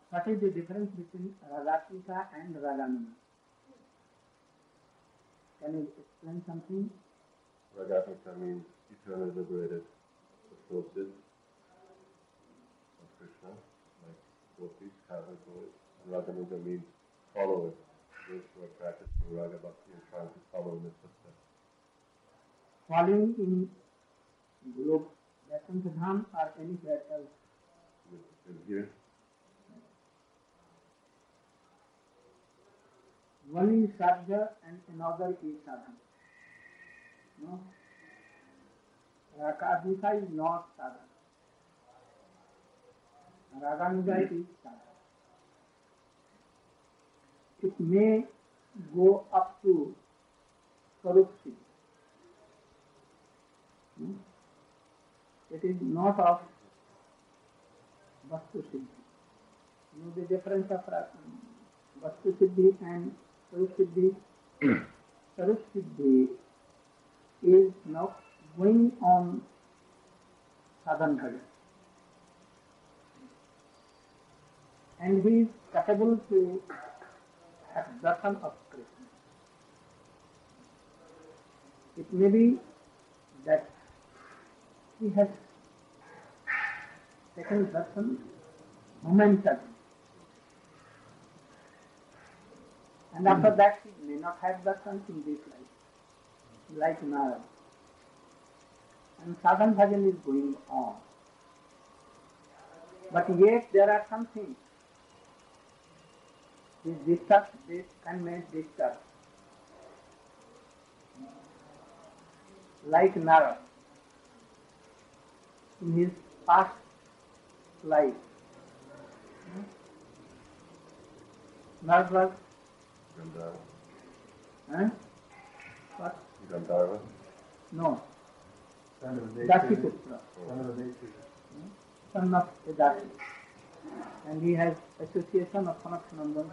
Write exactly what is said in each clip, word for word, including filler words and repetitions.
What is the difference between Ragatmika and Ragamika? Can you explain something? Ragatmika means eternally liberated associates of Krishna, like gopis, Kathak boys. And Ragamika means followers, those who are practicing Raga Bhakti and trying to follow in the footsteps. Following in Guru Vaikuntha Dham or anywhere else? In here, one is sadhya and another is sadhana. No? Ragadmika is not sadhana. Ragamika is sadhana. It may go up to Swarup Siddhi. Hmm? It is not of Vastu Siddhi. You know the difference of Vastu Siddhi and Swarup Siddhi? Swarup Siddhi is now going on sadhan bhajan. And he is capable to have darshan of Krishna. It may be that he has taken darshan momentarily. And after that he may not have darshan in this life, like Narada. And sadhan bhajan is going on. But yet there are some things which disturb, this can make disturb. Like Narada, in his past life, Narada was Gandharva. huh? What? Gandharva. No, Son of a Dasiputra, Son of a nature. son of a Dasi. And he has association of Sanathanandan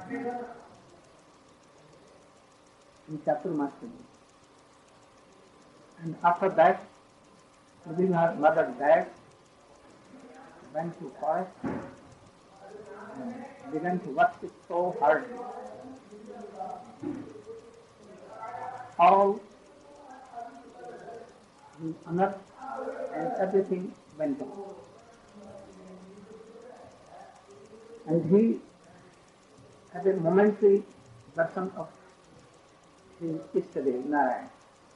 in Chaturmasya. And after that, maybe her mother died, went to forest, and began to worship so hard. All the honor and everything went on. And he had a momentary darshan of his Ishtadev, Narayan.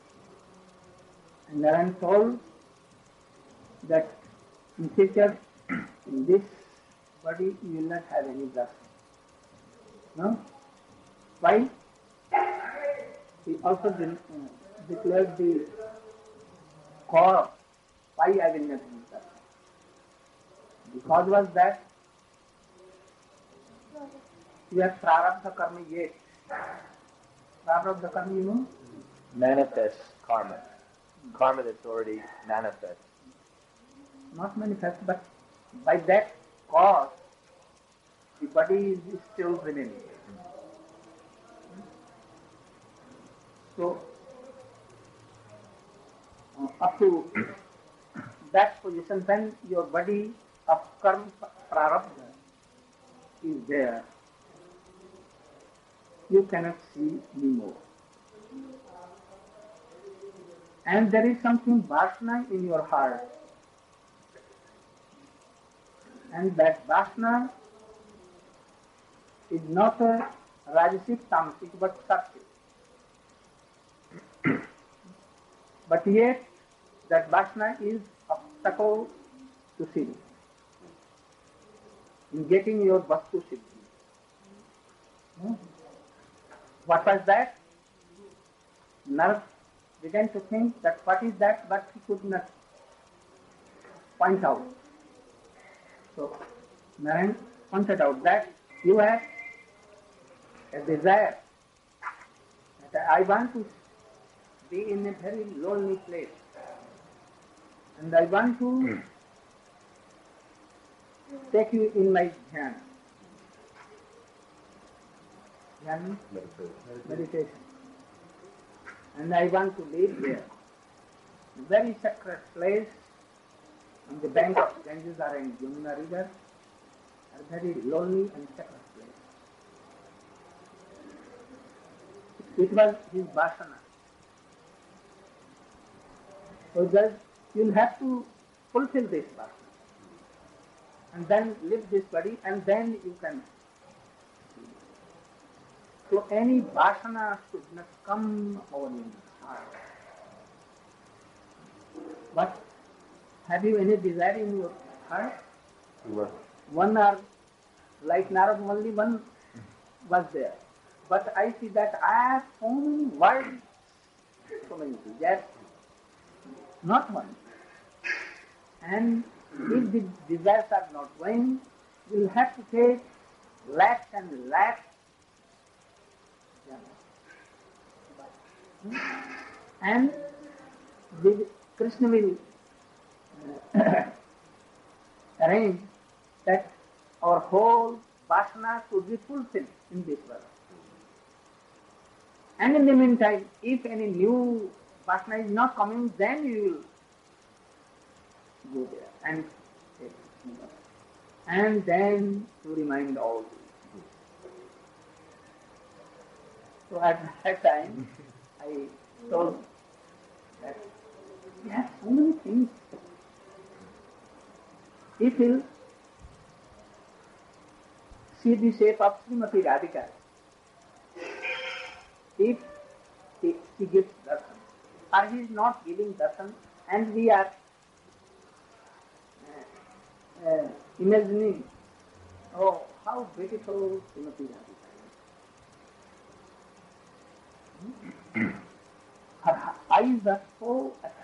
And Narayan told that in future, in this body, you will not have any darshan. No? Why? He also de- uh, declared the cause why I will not have darshan. The cause was that you have prarabdha karma yet. Prarabdha karma, you know? Manifest karma. Karma that's already manifest. Not manifest, but by that cause, the body is still remaining. So, uh, up to that position, when your body of karma prarabdha is there, you cannot see anymore. And there is something vasana in your heart. And that vasana is not a rajasic, tamasic, but sattvic. But yet, that vasana is obstacle to siddhi, in getting your vastu siddhi. Hmm? What was that? Narad began to think that what is that, but he could not point out. So, Narayan pointed out that you have a desire that I want to be in a very lonely place and I want to take you in my dhyan. Dhyan, Meditation. meditation. And I want to live there. A very sacred place on the bank of Ganges or in Yamuna river. are very lonely and separate place. It was his vasana. So thus you'll have to fulfill this vasana and then leave this body and then you can. So any vasana should not come on in heart. But have you any desire in your heart? What? One or like Narad only one was there. But I see that I have so many words, so many desires, not one. And if the desires are not going, you will have to take lakhs and lakhs. And the Krishna will uh, arrange that our whole vasana should be fulfilled in this world. And in the meantime, if any new vasana is not coming, then you will go there and take it. And then to remind all this. So at that time, I told that we have so many things. If you see the shape of Srimati Radhika, if he, he gives darshan, or he is not giving darshan, and we are uh, uh, imagining, oh, how beautiful Srimati Radhika is. Her eyes are so attractive.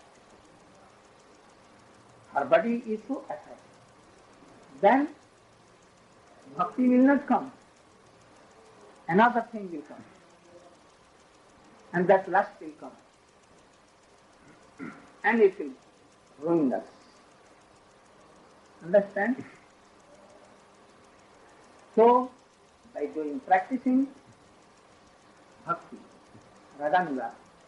Her body is so attractive. Then bhakti will not come. Another thing will come. And that lust will come. And it will ruin us. Understand? So, by doing practicing bhakti, Raganuga,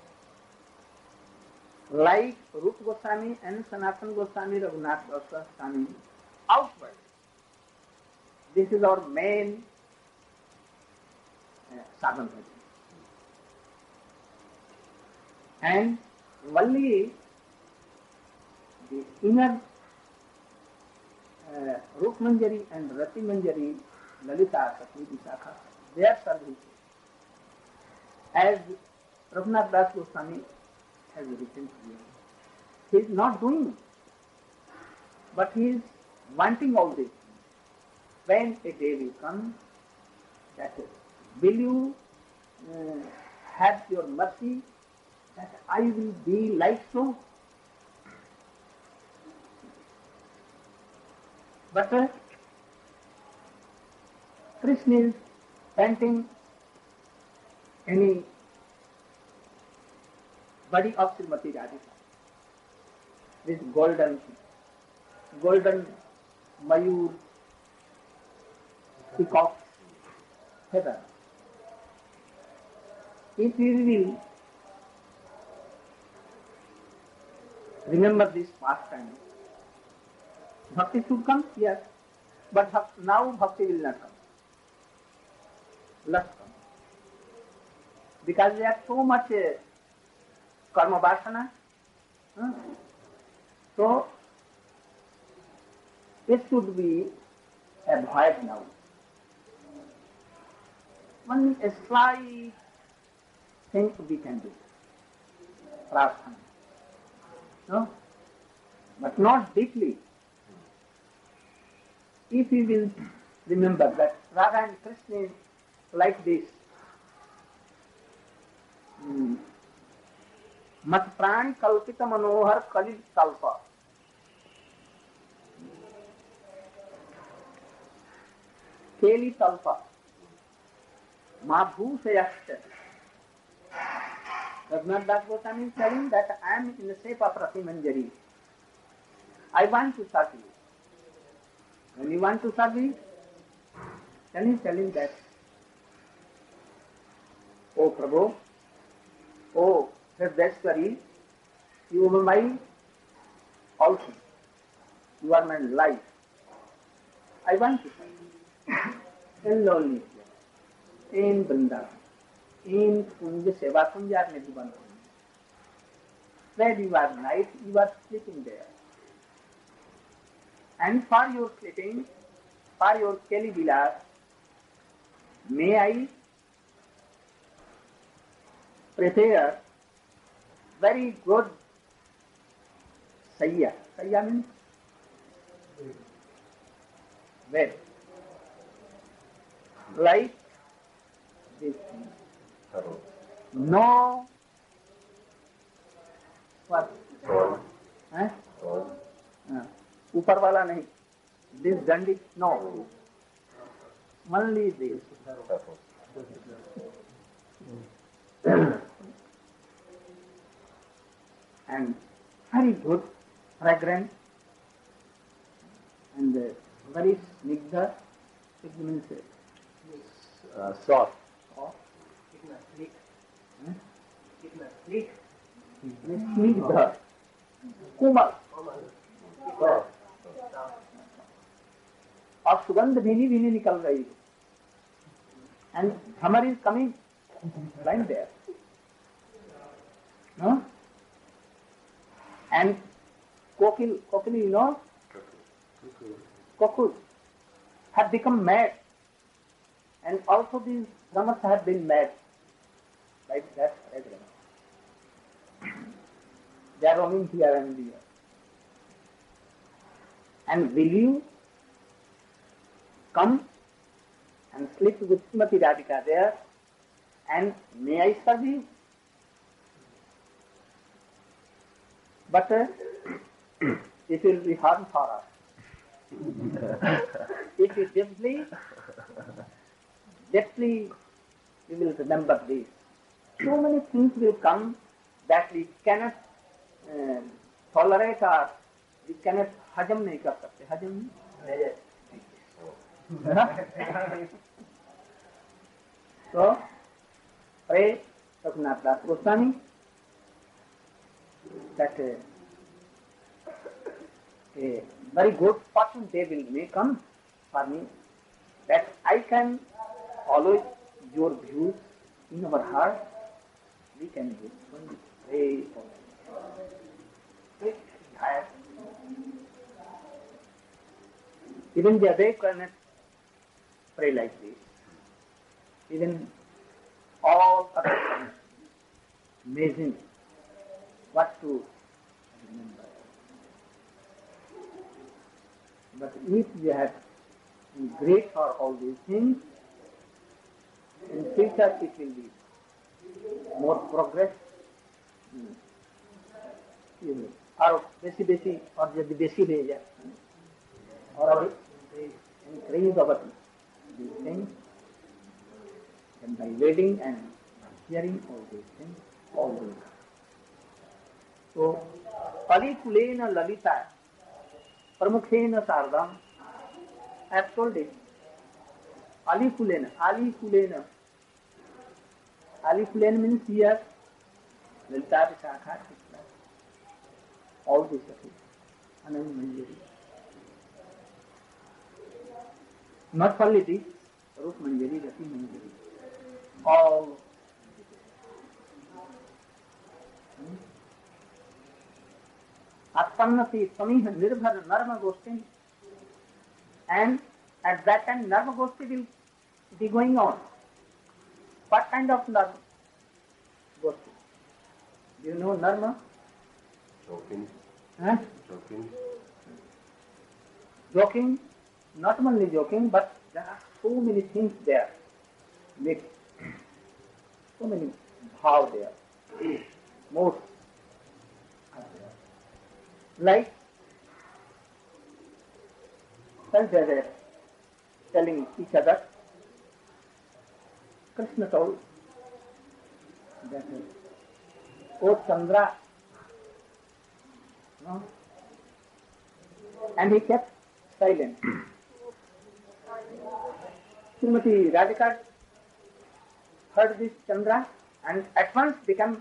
like Rupa Goswami and Sanatana Goswami, Raghunath Goswami, outward. This is our main uh, sadhana. And only the inner uh, Rup Manjari and Rati Manjari, Lalita, Sakhi, Vishakha, their service, as Raghunath Das Goswami has written here, he is not doing it, but he is wanting all this. When a day will come, that is, will you uh, have your mercy that I will be like so? But uh, Krishna is painting any body of Srimati Radhika with golden, golden mayur, peacock feather. If we will remember this past time, bhakti should come, yes, but now bhakti will not come. Lust come. Because we have so much uh, karma vasana. Huh? So, it should be avoided now. One slight thing we can do. Prasthana. No? But not deeply. If we will remember that Radha and Krishna is like this. Hmm. Mat pran kalpita manohar kalil kalpa. Keli talpa. Ma bhusayashta. Raghunath Das Goswami is telling that I am in the shape of Rati Manjari. I want to serve you. When you want to serve me, then he is telling that, O Prabhu, O Hridayeshwari, you are my all things. You are my life. I want to serve you. in lonely place, in Vrindavan, in Kunja Seva Kunja Nidhivan. When you are night, you are sleeping there. And for your sleeping, for your Keli Vilas, may I prepare very good Sayya. Sayya means bed. Like this. Hello. No. What? Soil. Eh? Soil. हाँ, ऊपर वाला नहीं. This dandi, no. Only this. Pepper. And very good, fragrant, and uh, very snigdha. It means Uh, soft. soft. Huh? Snigdha. Kumal. Soft. और सुगंध भीनी भीनी निकल रही है. And summer is coming. Blind there. No? And kokil, kokil, you know, cuckoos have become mad, and also these drummers have been mad, like that. They are roaming here and there. And will you come and sleep with Srimati Radhika there, and may I serve you? But uh, it will be harm for us. If you deeply, deeply, we will remember this. So many things will come that we cannot uh, tolerate or we cannot hajam nahi kar sakte. Hajam nahi? So, pray Raghunath Das Goswami that uh, a very good fortune day will may come for me, that I can follow your views in our heart. We can do only pray for it. Even the other cannot pray like this. Even all other things. Amazing what to remember. But if we have great for all these things, in future it will be more progress. और बेसी बेसी और यदि बेसी ले जाए और increase our these things, and by reading and hearing all these things, all these. So, Palikulena Lalita, Pramukhena Sardam, I have told it. Alikulena, Alikulena. Alikulena means here, Lalita Vishakha, all these things. Anand Manjari. Not only this, Rup Manjari, Rati Manjari. All. Atpannati Samiha Nirbhar Narma Gosti, and at that time Narma Gosti will be going on. What kind of Narma Gosti? Do you know Narma? Joking. Huh? Joking. Joking, not only joking, but there are so many things there. Mixed. So many bhav there. Most are there. Like, such as a telling each other, Krishna told that, O Chandra, no? And he kept silent. Srimati Radhika heard this Chandra and at once became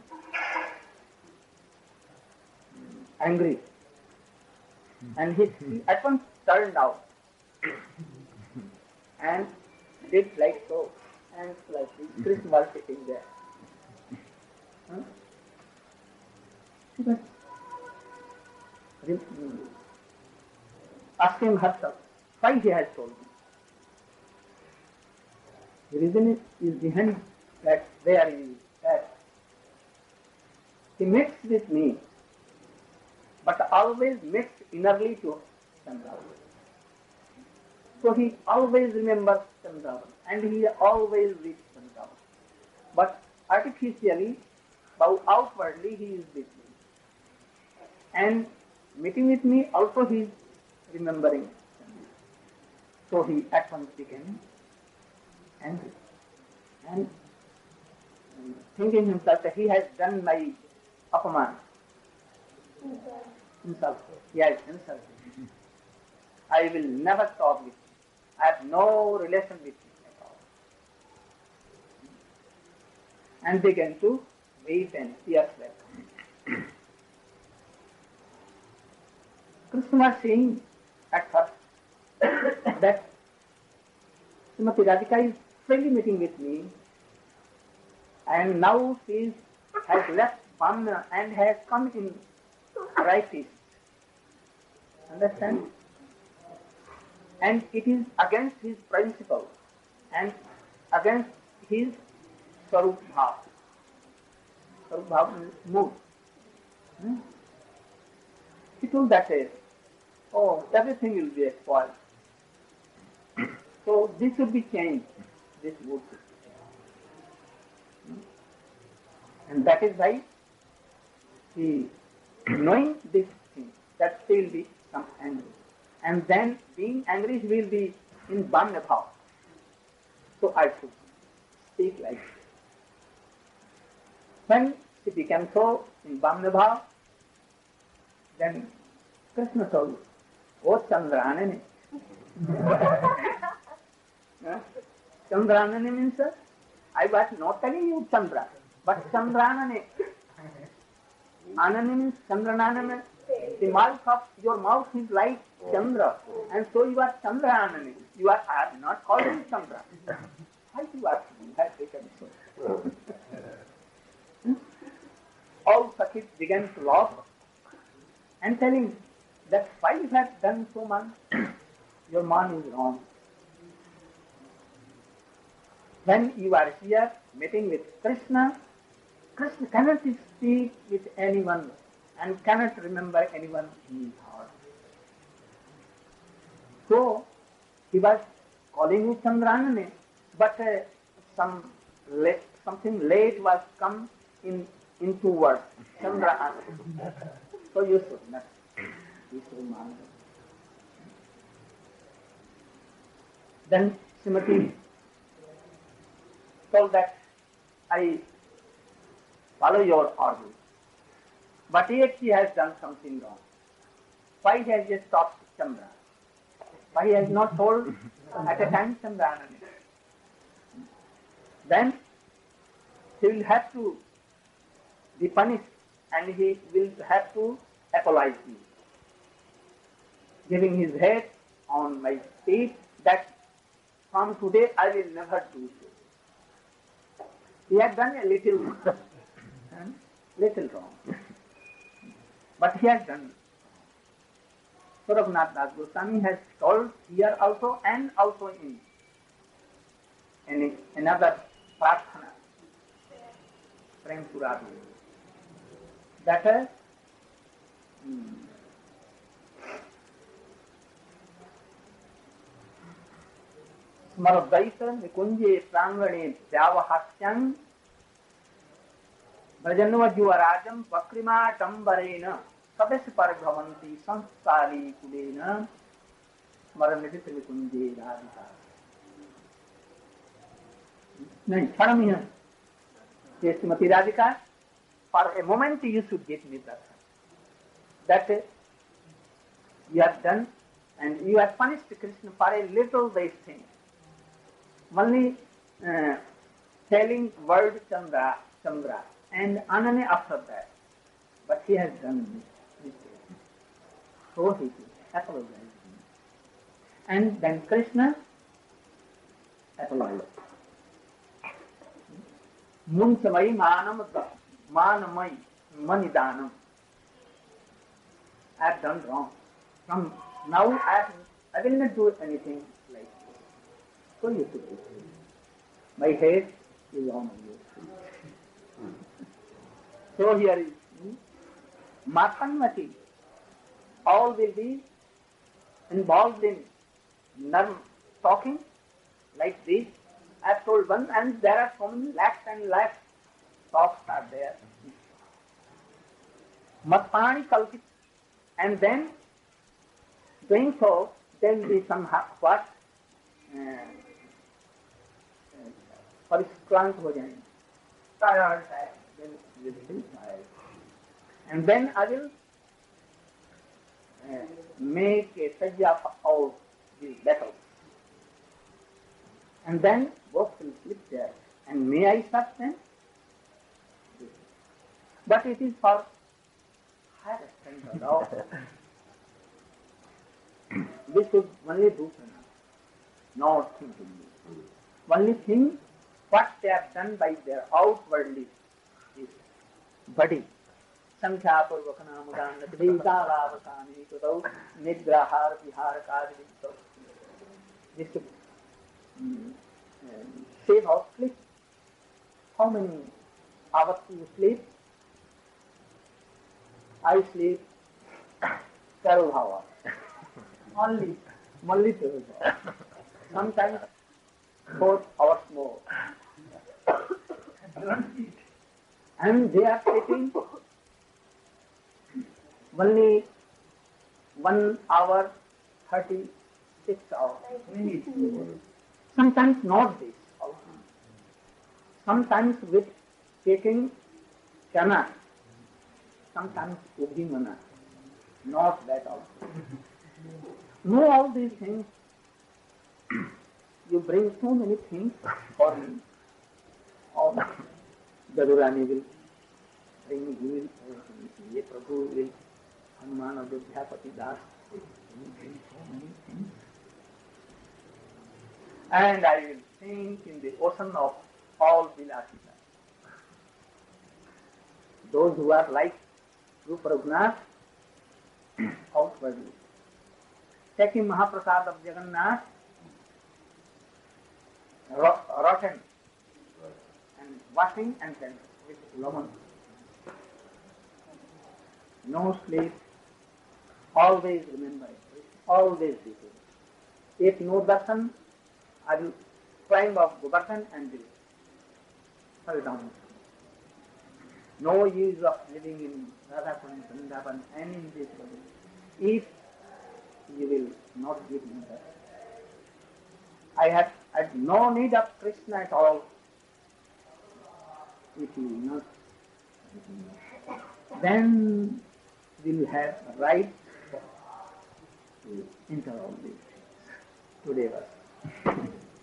angry. And he, he at once turned out. and did like so, and slightly. Krishna was sitting there. Huh? But asking herself why he has told me. The reason is, is behind that there is that he meets with me, but always meets innerly to Chandravan. So he always remembers Chandravan and he always reads Chandravan. But artificially, how outwardly he is with me. And meeting with me also he is remembering. So he at once became angry. And thinking himself that he has done my apaman. Himself. He has insulted. I will never talk with him. I have no relation with him at all. And began to weep and tears were coming. Krishna was saying at first that Srimati Radhika is freely meeting with me, and now she is, has left Vamna and has come in right east. Understand? And it is against his principle and against his Swarup Bhav. Swarup Bhav means mood. Hmm? He told that day, oh, everything will be spoiled. So this should be changed, this mood should be changed. Hmm? And that is why he, knowing this thing, that she will be some angry. And then being angry, he will be in Vamna Bhav. So I should speak like this. When she became so in Vamna Bhav, then Krishna told, oh Chandranani. Huh? Chandranani means, uh, I was not telling you Chandra, but Chandranani. Anani means Chandranani means the mouth of your mouth is like Chandra, and so you are Chandra Anani. You are, I am not calling you Chandra. Why you are have taken so? All Sakhis began to laugh and telling that why you have done so much, your man is wrong. When you are here meeting with Krishna, Krishna cannot speak with anyone and cannot remember anyone in his heart. So he was calling you Chandranani, but uh, some late, something late was come in in two words, Chandranani. So you should not be so mindful. Then Srimati told that I follow your order. But yet he has done something wrong. Why he has just stopped Chandra? Why he has not told at a time Chandranani? Then he will have to be punished and he will have to apologize me, giving his head on my feet that from today I will never do so. He had done a little, little wrong. But he has done. So Raghunath Das Goswami has told here also and also in, in another prarthana, Prem Puradi, that uh, hmm, Smaradvaita Nikunje Prangane Vyavahasyam Brajanva Juvarajam Vakrima Tambarena Sabes Parabhavanti Samskari Kudena Smaranidit Nikunje Radhika. No, follow me here. Yes, Srimati Radhika, for a moment you should get me that. That uh, you have done and you have punished Krishna for a little base thing. Only uh, telling word Chandra, Chandra, and Anane after that. But he has done this mistake. So he apologized. And then Krishna apologize. Munsamai manam manamai manidanam. I have done wrong. From now I, I will not do anything like this. So you should do. My head is on your feet. So here is Matanmati. All will be involved in nerve talking like this. I have told one, and there are so many lakhs and lakhs talks are there. Matpani kalpit. And then, doing so, there will be some what? Parishkrant ho jayenge. Tired, then will be tired. And then I will uh, make a sajja of the battles. And then both will sleep there. And may I serve them? But it is for higher standard of we should only do pranayama, not thinking. Only thing what they have done by their outwardly is body. Sankhya purvakana mudana tvita lavasani kutau nigrahar vihar karvito. This should um, save our sleep. How many hours do you sleep? I sleep twelve hours. Only, only twelve hours. Sometimes four hours more. And they are sleeping only one hour, thirty-six hours. Minutes. Sometimes not this also. Sometimes with taking chana. Sometimes Ubhimana, not that also. Know all these things. You bring so many things for me. All Dadurani will bring, he will, Ye Prabhu will, Hanuman Adhyapati Das will bring so many things. And I will sink in the ocean of all Vilasita. Those who are like Rupa Raghunath, outwardly. Taking Mahaprasad of Jagannath, rotten, and washing and then with lemon. No sleep, always remember it, always be good. If no darshan, I will climb up Govardhan and will fall down. No use of living in Radhakund, Vrindavan, and in this world, if you will not give me that. I have, I have no need of Krishna at all. If you will not, then we will have a right to enter all these things. Today was.